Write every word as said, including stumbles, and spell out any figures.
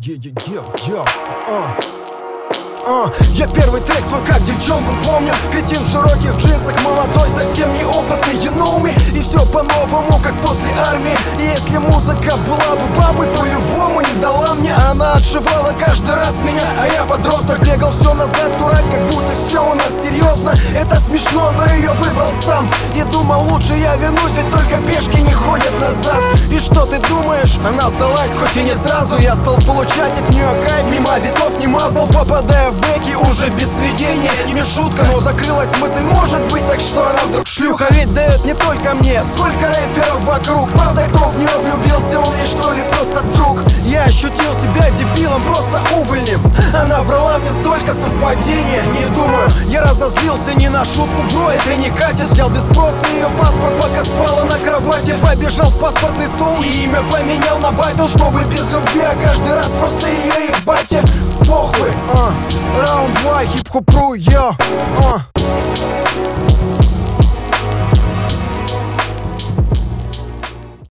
Е-е-е-е, а. А, я первый трек свой как девчонку помню. Кретин в широких джинсах, молодой, совсем неопытный, you know me. И все по-новому, как после армии. И если музыка была бы бабой, по-любому не дала мне. Она отшивала каждый раз меня, а я подросток бегал все назад, дурак, как будто все у нас серьезно. Это смешно, но ее выбрал сам. И думал, лучше я вернусь, ведь только пешки не ходят назад. И что ты думаешь? Она сдалась, хоть и не сразу. Я стал получать от нее кайф, мимо битов не мазал, попадая в бэки уже без сведения. Не шутка, но закрылась мысль, может быть, так что она вдруг шлюха. Ведь дает не только мне, сколько рэперов вокруг. Правда, кто в нее влюбился, он ей что ли просто друг? Я ощутил себя дебилом, просто увольнем. Она врала мне столько совпадения. Не думаю, я разозлился не на шутку, бро, это не катит. Взял без спроса ее паспорт, пока спала на кровати. Побежал в паспортный стол и имя поменял на батил, чтобы без любви, а каждый раз просто ее ебать. Похуй, а, раунд два, хип-хоп-ру, я, а.